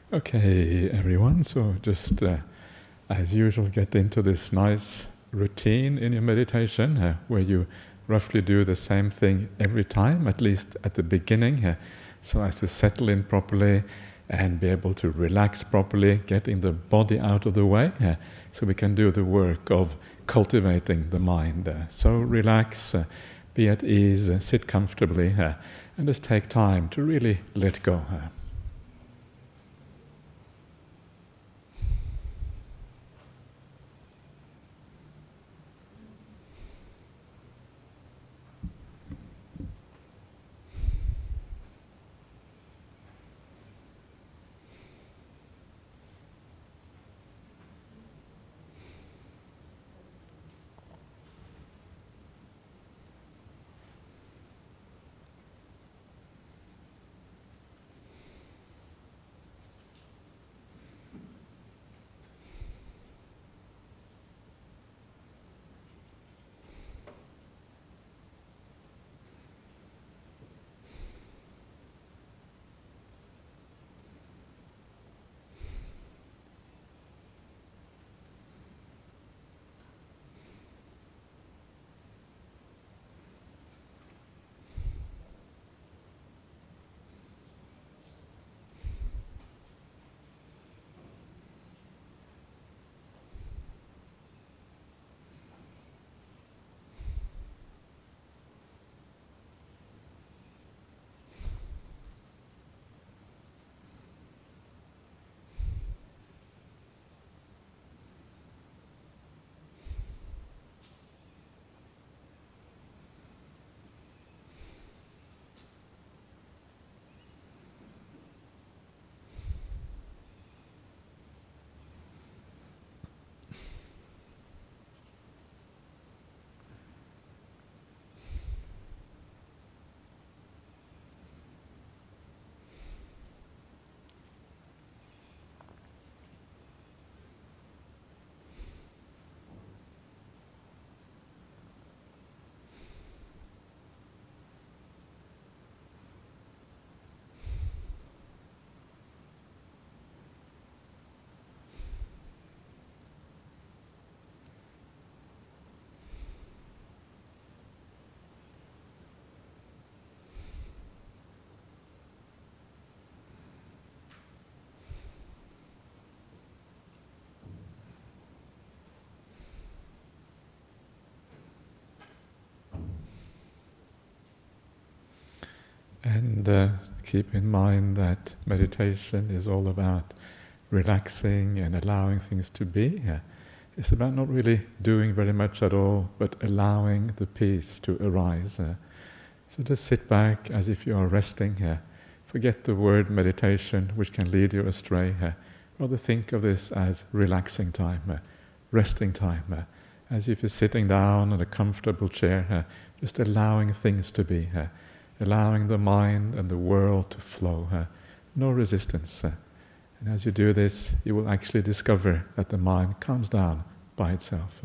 Okay, everyone, so just as usual, get into this nice routine in your meditation where you roughly do the same thing every time, at least at the beginning, so as to settle in properly and be able to relax properly, getting the body out of the way, so we can do the work of cultivating the mind. So relax, be at ease, sit comfortably, and just take time to really let go. And keep in mind that meditation is all about relaxing and allowing things to be. It's about not really doing very much at all, but allowing the peace to arise. So just sit back as if you are resting here. Forget the word meditation, which can lead you astray. Rather think of this as relaxing time, resting time, as if you're sitting down in a comfortable chair, just allowing things to be. Allowing the mind and the world to flow, no resistance. And as you do this, you will actually discover that the mind calms down by itself.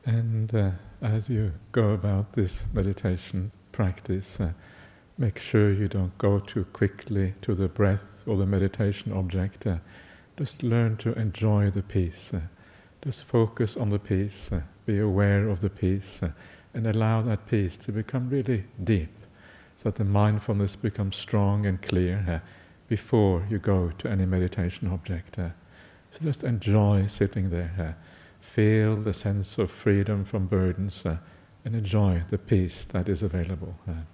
And as you go about this meditation practice, make sure you don't go too quickly to the breath or the meditation object. Just learn to enjoy the peace. Just focus on the peace, be aware of the peace, and allow that peace to become really deep, so that the mindfulness becomes strong and clear before you go to any meditation object. So just enjoy sitting there. Feel the sense of freedom from burdens and enjoy the peace that is available.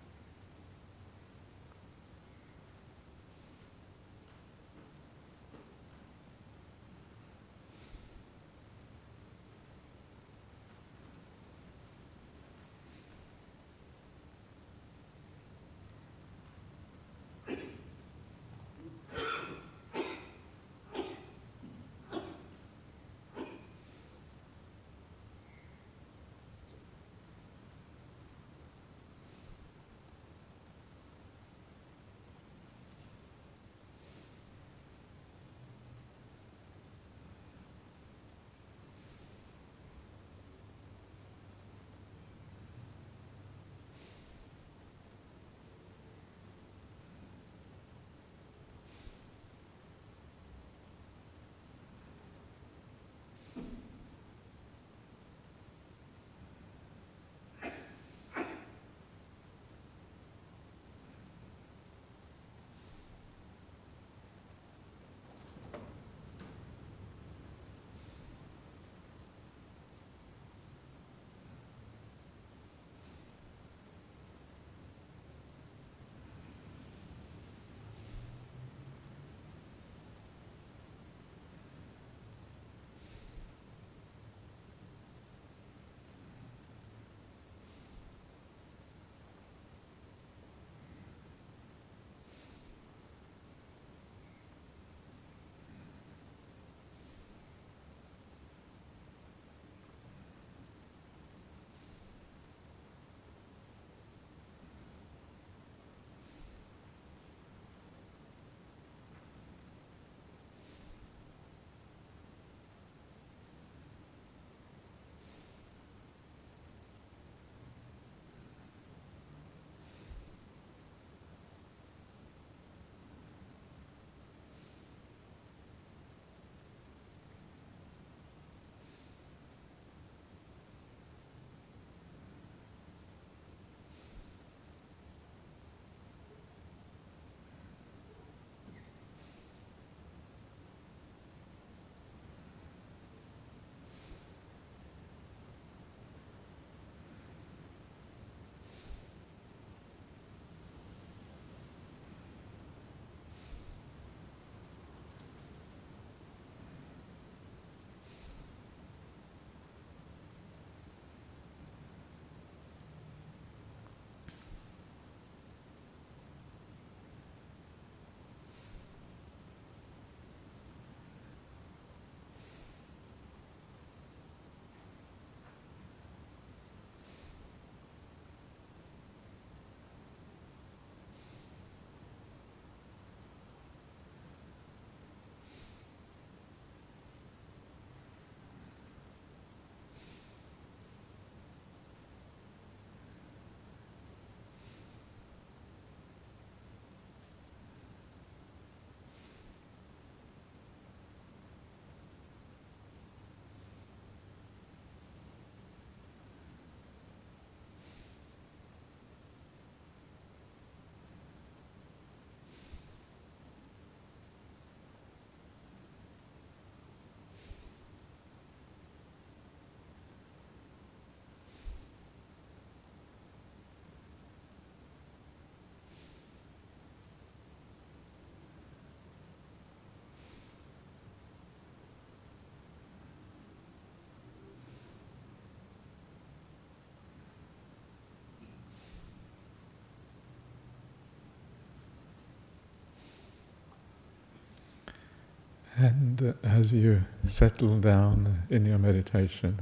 And as you settle down in your meditation,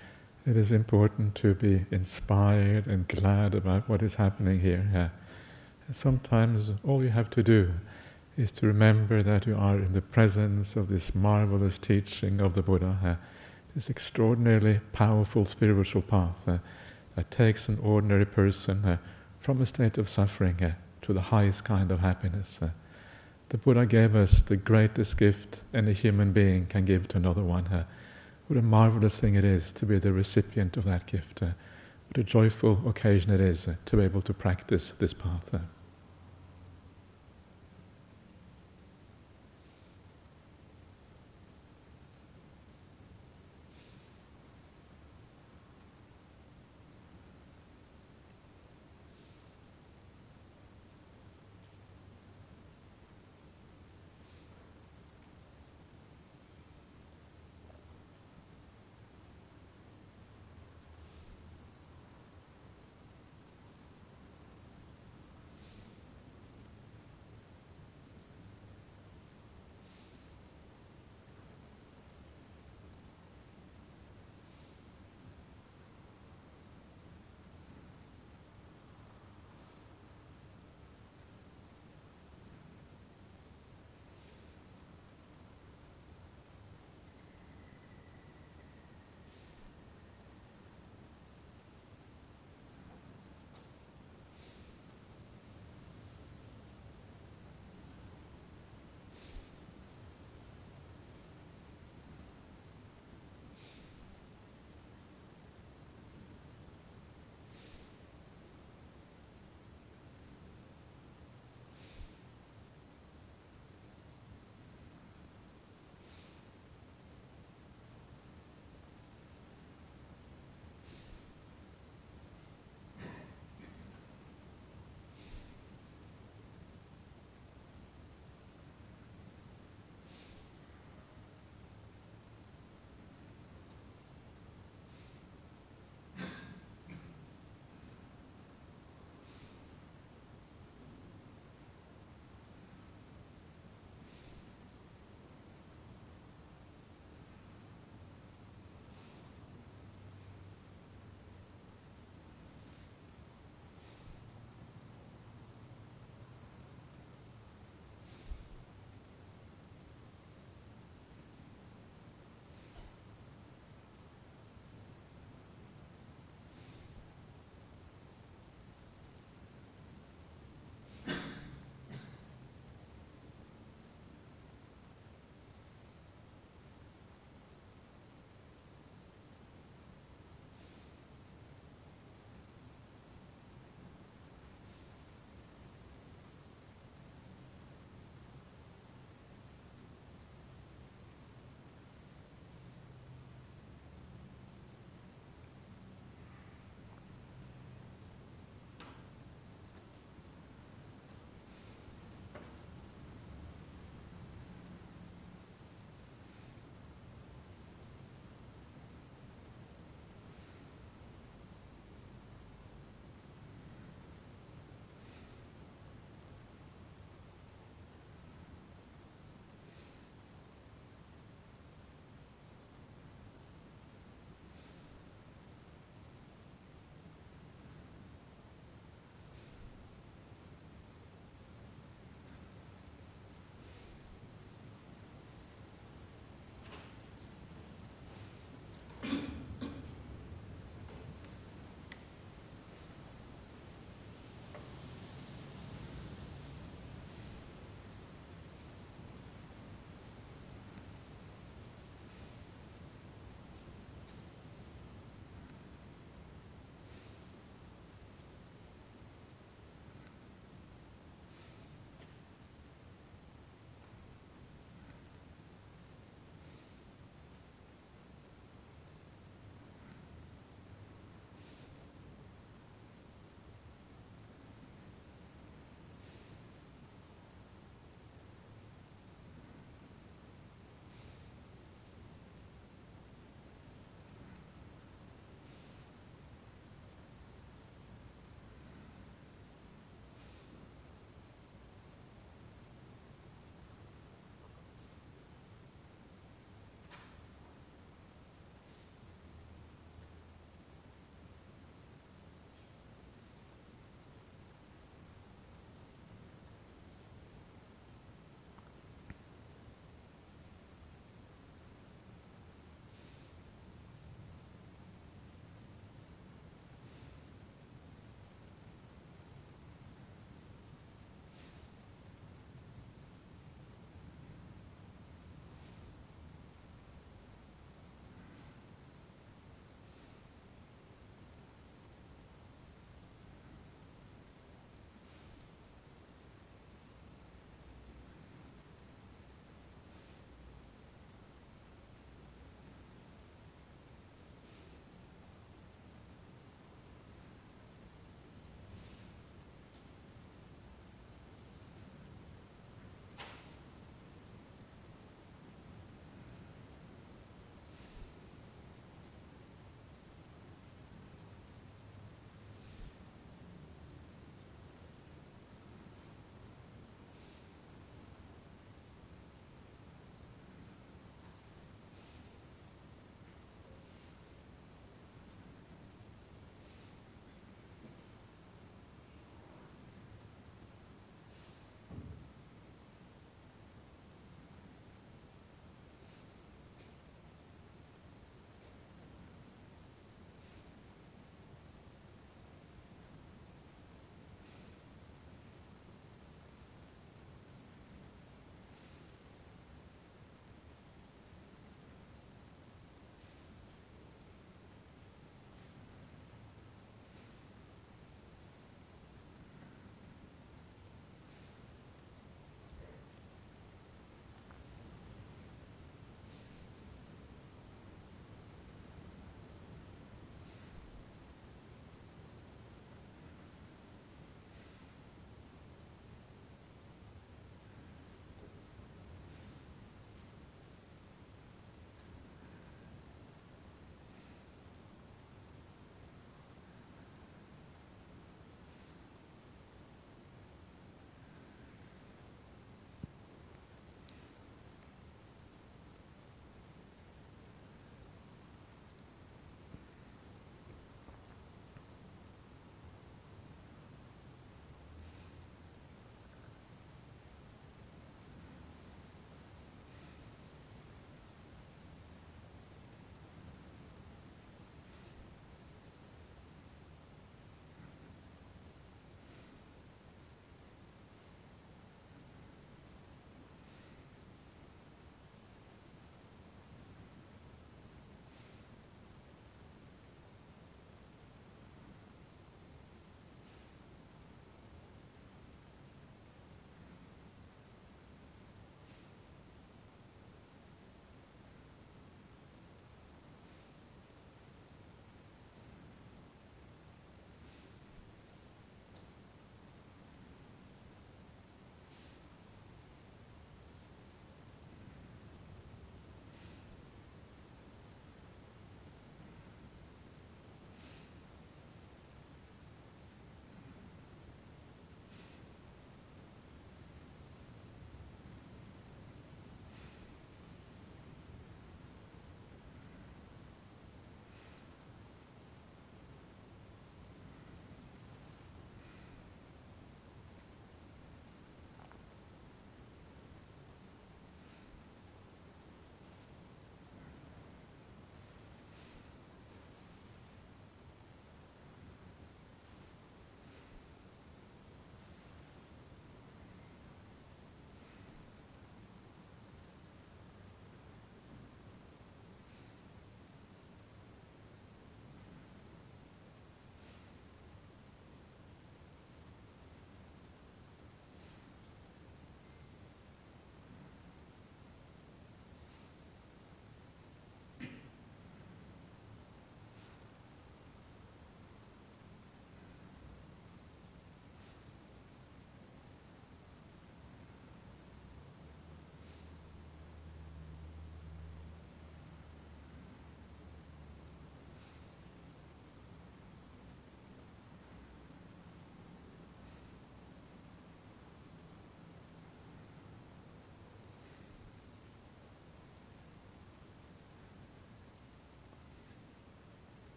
it is important to be inspired and glad about what is happening here. Sometimes all you have to do is to remember that you are in the presence of this marvelous teaching of the Buddha. this extraordinarily powerful spiritual path that takes an ordinary person from a state of suffering to the highest kind of happiness. The Buddha gave us the greatest gift any human being can give to another one. What a marvelous thing it is to be the recipient of that gift. What a joyful occasion it is to be able to practice this path.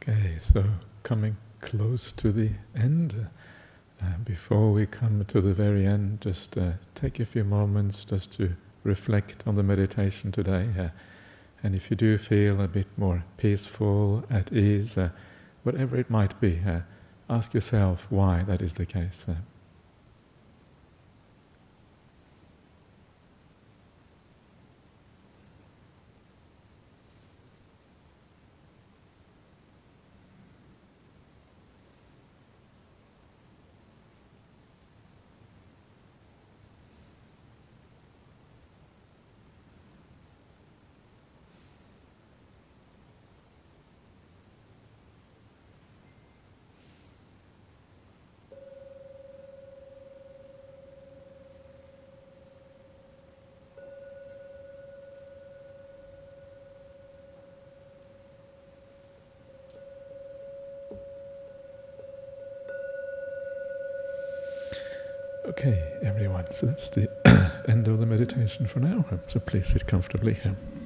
Okay, so coming close to the end. Before we come to the very end, just take a few moments just to reflect on the meditation today. And if you do feel a bit more peaceful, at ease, whatever it might be, ask yourself why that is the case. Okay, everyone, so that's the end of the meditation for now. So please sit comfortably here.